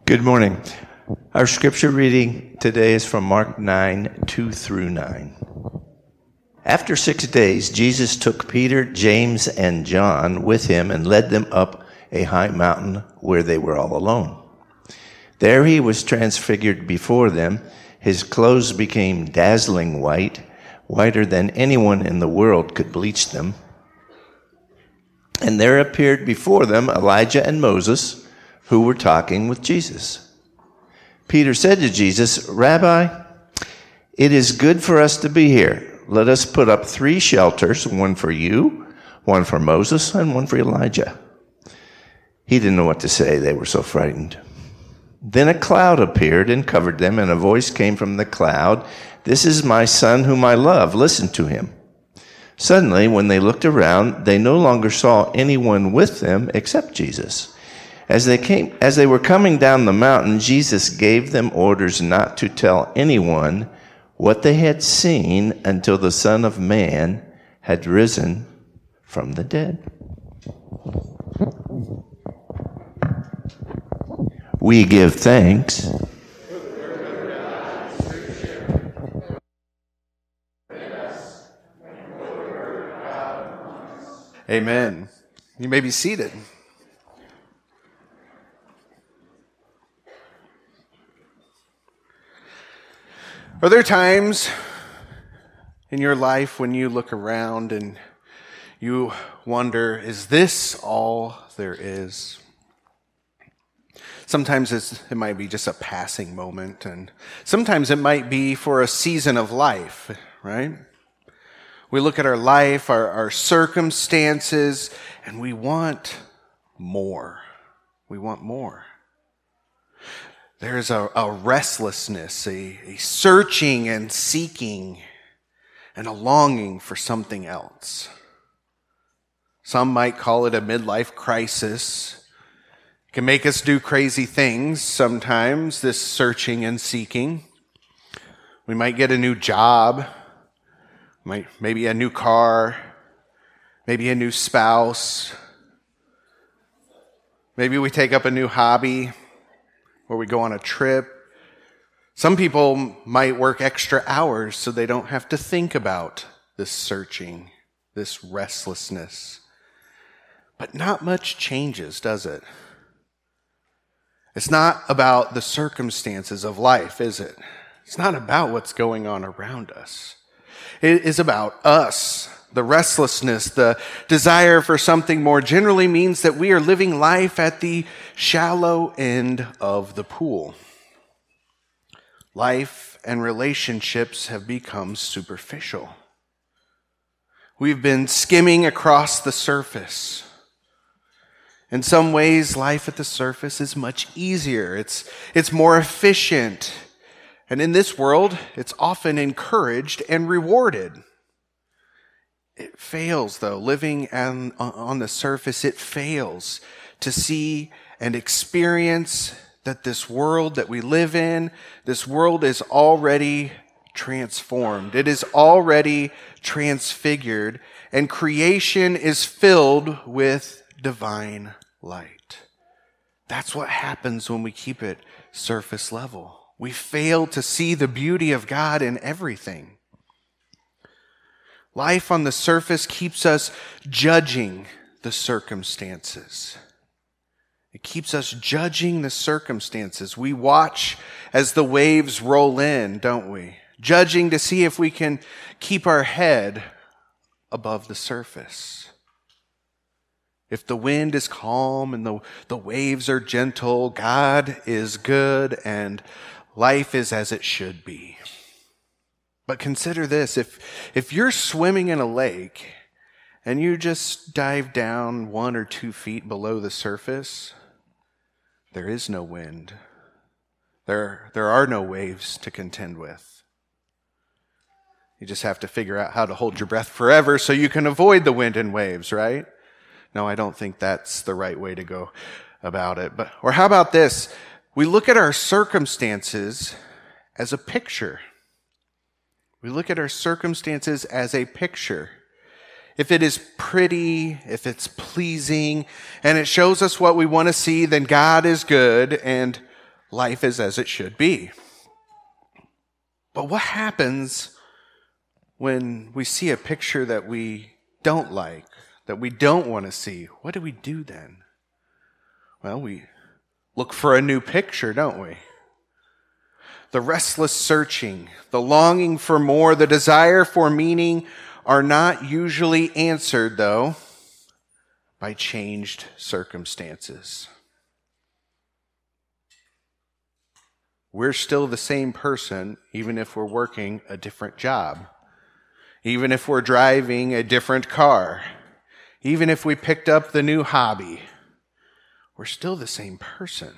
Good morning. Our scripture reading today is from Mark 9, 2 through 9. After 6 days, Jesus took Peter, James, and John with him and led them up a high mountain where they were all alone. There he was transfigured before them. His clothes became dazzling white, whiter than anyone in the world could bleach them. And there appeared before them Elijah and Moses, who were talking with Jesus. Peter said to Jesus, "Rabbi, it is good for us to be here. Let us put up 3 shelters, one for you, one for Moses, and one for Elijah." He didn't know what to say. They were so frightened. Then a cloud appeared and covered them, and a voice came from the cloud, "This is my son whom I love. Listen to him." Suddenly, when they looked around, they no longer saw anyone with them except Jesus. As they were coming down the mountain, Jesus gave them orders not to tell anyone what they had seen until the Son of Man had risen from the dead. We give thanks. Amen. You may be seated. Are there times in your life when you look around and you wonder, is this all there is? Sometimes it might be just a passing moment, and sometimes it might be for a season of life, right? We look at our life, our circumstances, and we want more. We want more. There's a restlessness, a searching and seeking, and a longing for something else. Some might call it a midlife crisis. It can make us do crazy things sometimes, this searching and seeking. We might get a new job, maybe a new car, maybe a new spouse. Maybe we take up a new hobby, or we go on a trip. Some people might work extra hours so they don't have to think about this searching, this restlessness. But not much changes, does it? It's not about the circumstances of life, is it? It's not about what's going on around us. It is about us. The restlessness, the desire for something more generally means that we are living life at the shallow end of the pool. Life and relationships have become superficial. We've been skimming across the surface. In some ways, life at the surface is much easier. It's more efficient. And in this world, it's often encouraged and rewarded. It fails, though. Living on the surface, it fails to see and experience that this world that we live in, this world is already transformed. It is already transfigured, and creation is filled with divine light. That's what happens when we keep it surface level. We fail to see the beauty of God in everything. Life on the surface keeps us judging the circumstances. It keeps us judging the circumstances. We watch as the waves roll in, don't we? Judging to see if we can keep our head above the surface. If the wind is calm and the waves are gentle, God is good and life is as it should be. But consider this, if you're swimming in a lake and you just dive down 1 or 2 feet below the surface, there is no wind. There are no waves to contend with. You just have to figure out how to hold your breath forever so you can avoid the wind and waves, right? No, I don't think that's the right way to go about it. Or how about this? We look at our circumstances as a picture. We look at our circumstances as a picture. If it is pretty, if it's pleasing, and it shows us what we want to see, then God is good and life is as it should be. But what happens when we see a picture that we don't like, that we don't want to see? What do we do then? Well, we look for a new picture, don't we? The restless searching, the longing for more, the desire for meaning are not usually answered, though, by changed circumstances. We're still the same person, even if we're working a different job, even if we're driving a different car, even if we picked up the new hobby. We're still the same person.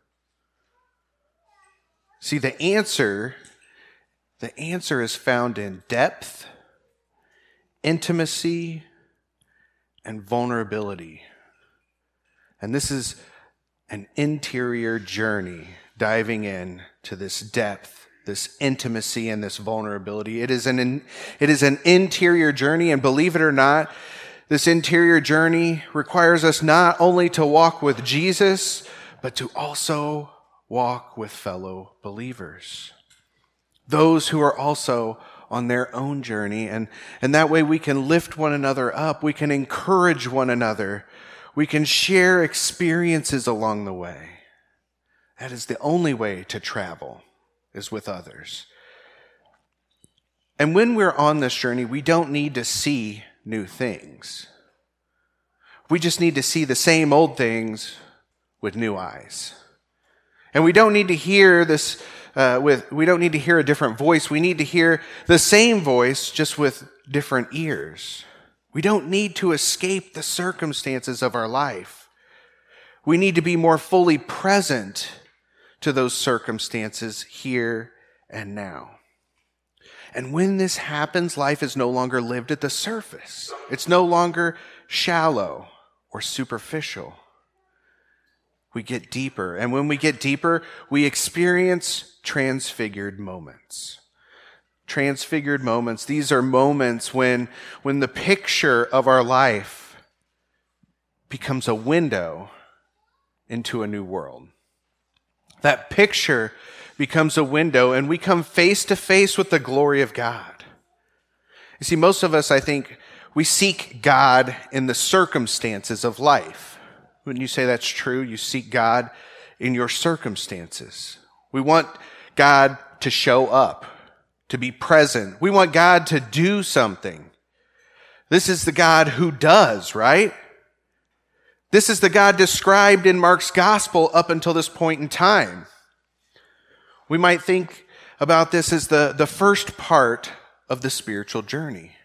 See, the answer is found in depth, intimacy, and vulnerability. And this is an interior journey, diving in to this depth, this intimacy, and this vulnerability. It is an interior journey, and believe it or not, this interior journey requires us not only to walk with Jesus, but to also walk with fellow believers, those who are also on their own journey. And that way we can lift one another up. We can encourage one another. We can share experiences along the way. That is the only way to travel, is with others. And when we're on this journey, we don't need to see new things. We just need to see the same old things with new eyes. And we don't need to hear this we don't need to hear a different voice. We need to hear the same voice, just with different ears. We don't need to escape the circumstances of our life. We need to be more fully present to those circumstances here and now. And when this happens, life is no longer lived at the surface. It's no longer shallow or superficial. We get deeper. And when we get deeper, we experience transfigured moments. Transfigured moments. These are moments when the picture of our life becomes a window into a new world. That picture becomes a window, and we come face to face with the glory of God. You see, most of us, I think, we seek God in the circumstances of life. Wouldn't you say that's true? You seek God in your circumstances. We want God to show up, to be present. We want God to do something. This is the God who does, right? This is the God described in Mark's gospel up until this point in time. We might think about this as the first part of the spiritual journey.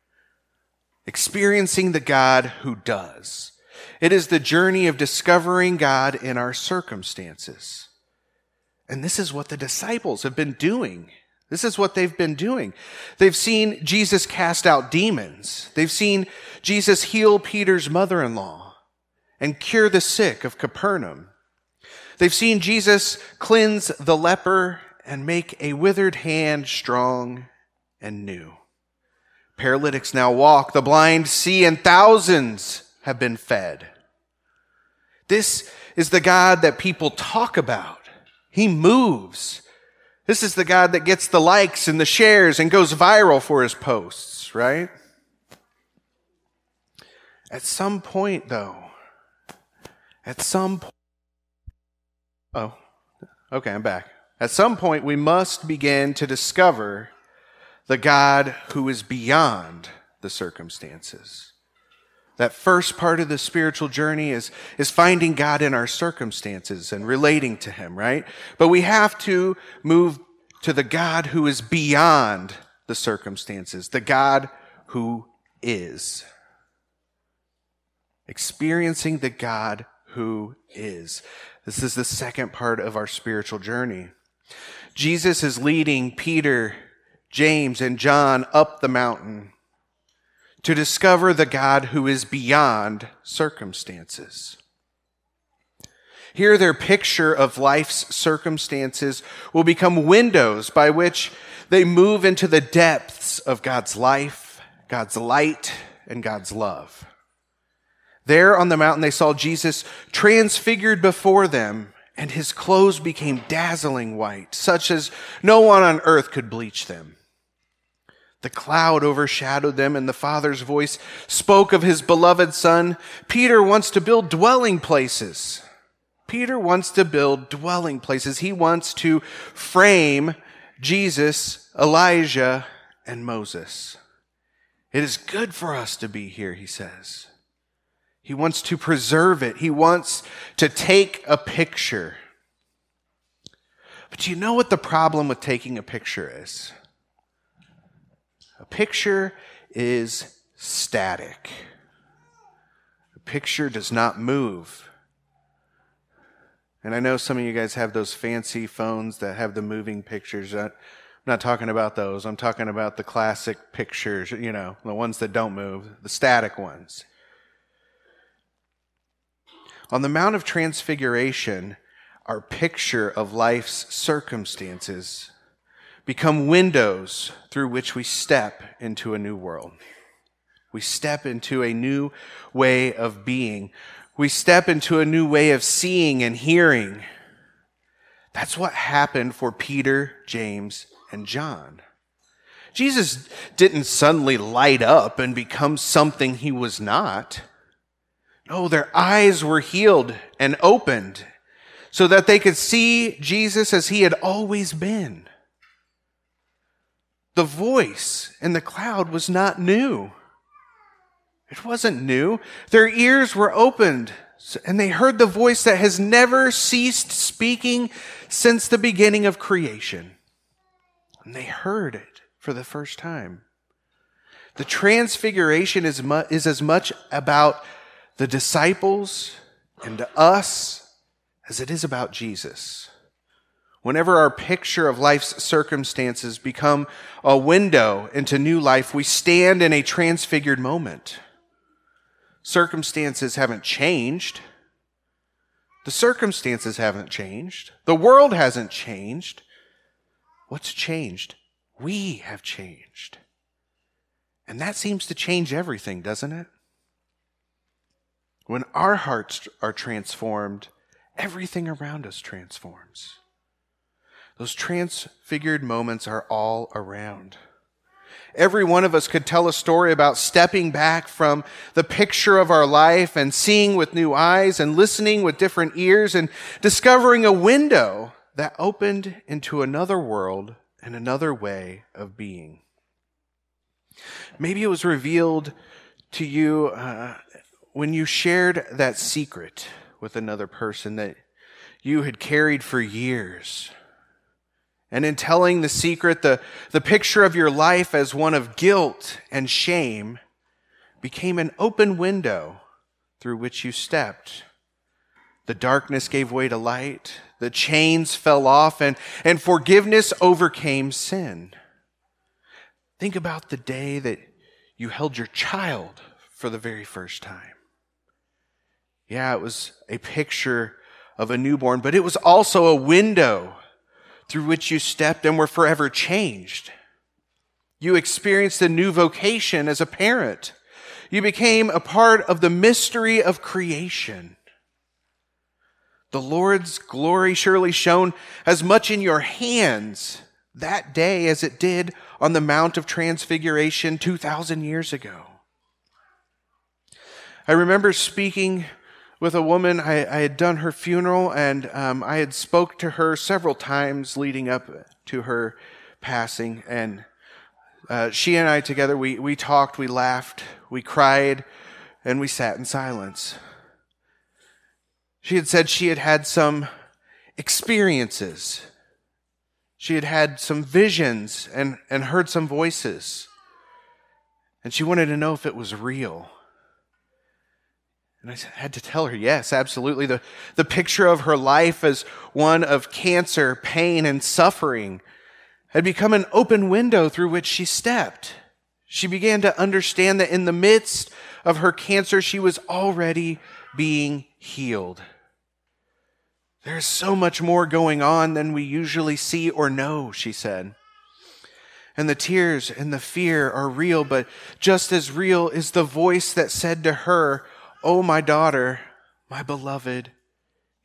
Experiencing the God who does. It is the journey of discovering God in our circumstances. And this is what the disciples have been doing. This is what they've been doing. They've seen Jesus cast out demons. They've seen Jesus heal Peter's mother-in-law and cure the sick of Capernaum. They've seen Jesus cleanse the leper and make a withered hand strong and new. Paralytics now walk, the blind see, and thousands have been fed. This is the God that people talk about. He moves. This is the God that gets the likes and the shares and goes viral for his posts, right? At some point, though, I'm back. At some point, we must begin to discover the God who is beyond the circumstances. That first part of the spiritual journey is finding God in our circumstances and relating to him, right? But we have to move to the God who is beyond the circumstances, the God who is. Experiencing the God who is. This is the second part of our spiritual journey. Jesus is leading Peter, James, and John up the mountain to discover the God who is beyond circumstances. Here, their picture of life's circumstances will become windows by which they move into the depths of God's life, God's light, and God's love. There on the mountain, they saw Jesus transfigured before them, and his clothes became dazzling white, such as no one on earth could bleach them. The cloud overshadowed them, and the Father's voice spoke of his beloved Son. Peter wants to build dwelling places. Peter wants to build dwelling places. He wants to frame Jesus, Elijah, and Moses. It is good for us to be here, he says. He wants to preserve it. He wants to take a picture. But you know what the problem with taking a picture is? A picture is static. A picture does not move. And I know some of you guys have those fancy phones that have the moving pictures. I'm not talking about those. I'm talking about the classic pictures, the ones that don't move, the static ones. On the Mount of Transfiguration, our picture of life's circumstances become windows through which we step into a new world. We step into a new way of being. We step into a new way of seeing and hearing. That's what happened for Peter, James, and John. Jesus didn't suddenly light up and become something he was not. No, their eyes were healed and opened so that they could see Jesus as he had always been. The voice in the cloud was not new. It wasn't new. Their ears were opened, and they heard the voice that has never ceased speaking since the beginning of creation. And they heard it for the first time. The transfiguration is as much about the disciples and us as it is about Jesus. Whenever our picture of life's circumstances become a window into new life, we stand in a transfigured moment. Circumstances haven't changed. The circumstances haven't changed. The world hasn't changed. What's changed? We have changed. And that seems to change everything, doesn't it? When our hearts are transformed, everything around us transforms. Those transfigured moments are all around. Every one of us could tell a story about stepping back from the picture of our life and seeing with new eyes and listening with different ears and discovering a window that opened into another world and another way of being. Maybe it was revealed to you when you shared that secret with another person that you had carried for years. And in telling the secret, the picture of your life as one of guilt and shame became an open window through which you stepped. The darkness gave way to light, the chains fell off, and forgiveness overcame sin. Think about the day that you held your child for the very first time. Yeah, it was a picture of a newborn, but it was also a window through which you stepped and were forever changed. You experienced a new vocation as a parent. You became a part of the mystery of creation. The Lord's glory surely shone as much in your hands that day as it did on the Mount of Transfiguration 2,000 years ago. I remember speaking with a woman. I had done her funeral, and I had spoke to her several times leading up to her passing. And she and I together, we talked, we laughed, we cried, and we sat in silence. She had said she had had some experiences. She had had some visions and heard some voices. And she wanted to know if it was real. And I had to tell her, yes, absolutely. The picture of her life as one of cancer, pain, and suffering had become an open window through which she stepped. She began to understand that in the midst of her cancer, she was already being healed. There's so much more going on than we usually see or know, she said. And the tears and the fear are real, but just as real is the voice that said to her, "Oh, my daughter, my beloved,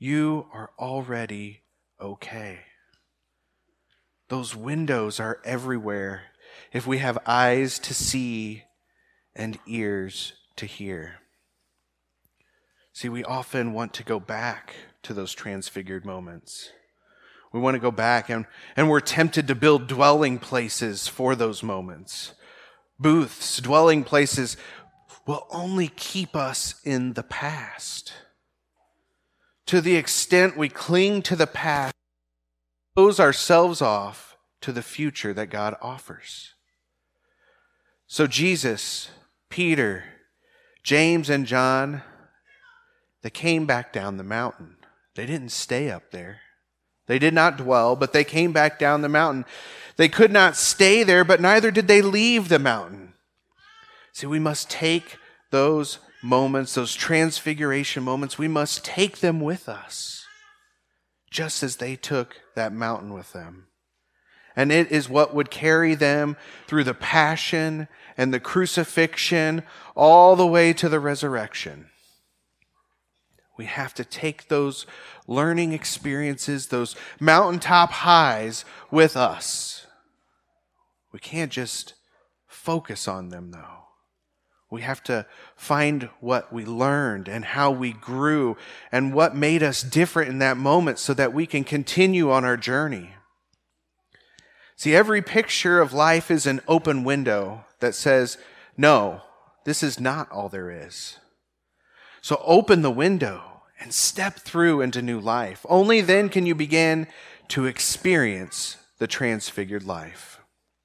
You are already okay. Those windows are everywhere if we have eyes to see and ears to hear. See, we often want to go back to those transfigured moments. We want to go back and we're tempted to build dwelling places for those moments. Booths, dwelling places will only keep us in the past. To the extent we cling to the past, close ourselves off to the future that God offers. So Jesus, Peter, James, and John, they came back down the mountain. They didn't stay up there. They did not dwell, but they came back down the mountain. They could not stay there, but neither did they leave the mountain. See, we must take those moments, those transfiguration moments, we must take them with us, just as they took that mountain with them. And it is what would carry them through the passion and the crucifixion all the way to the resurrection. We have to take those learning experiences, those mountaintop highs with us. We can't just focus on them, though. We have to find what we learned and how we grew and what made us different in that moment so that we can continue on our journey. See, every picture of life is an open window that says, no, this is not all there is. So open the window and step through into new life. Only then can you begin to experience the transfigured life.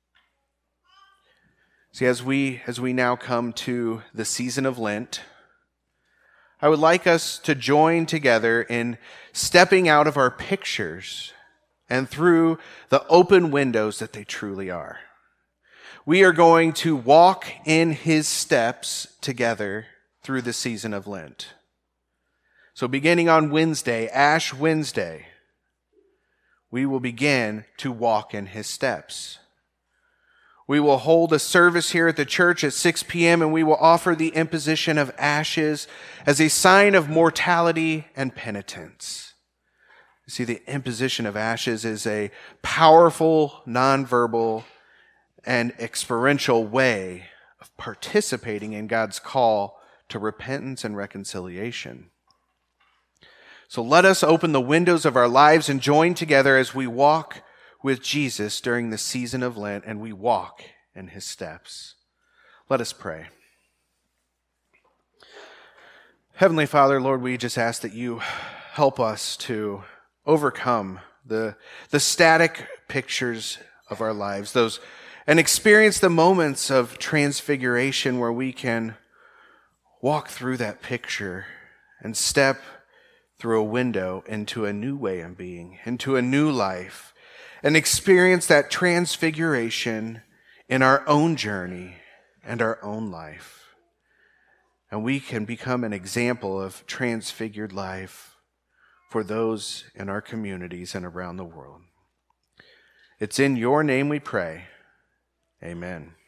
See, as we now come to the season of Lent, I would like us to join together in stepping out of our pictures and through the open windows that they truly are. We are going to walk in his steps together through the season of Lent. So beginning on Wednesday, Ash Wednesday, we will begin to walk in his steps. We will hold a service here at the church at 6 p.m. and we will offer the imposition of ashes as a sign of mortality and penitence. You see, the imposition of ashes is a powerful, nonverbal, and experiential way of participating in God's call to repentance and reconciliation. So let us open the windows of our lives and join together as we walk with Jesus during the season of Lent, and we walk in his steps. Let us pray. Heavenly Father, Lord, we just ask that you help us to overcome the static pictures of our lives, and experience the moments of transfiguration where we can walk through that picture and step through a window into a new way of being, into a new life, and experience that transfiguration in our own journey and our own life. And we can become an example of transfigured life for those in our communities and around the world. It's in your name we pray. Amen.